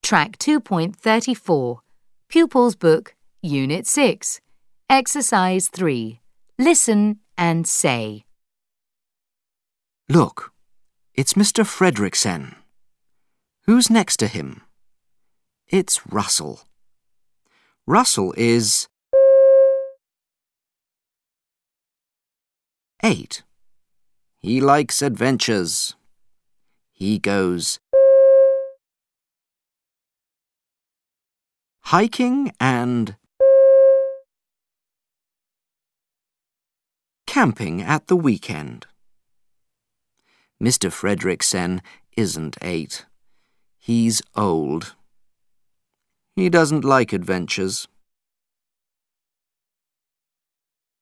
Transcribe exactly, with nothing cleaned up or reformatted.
Track two point three four, Pupils Book, Unit six, Exercise three. Listen and say. Look, it's Mister Fredricksen. Who's next to him? It's Russell. Russell is eight. He likes adventures. He goes hiking and camping at the weekend. Mister Fredricksen isn't eight. He's old. He doesn't like adventures.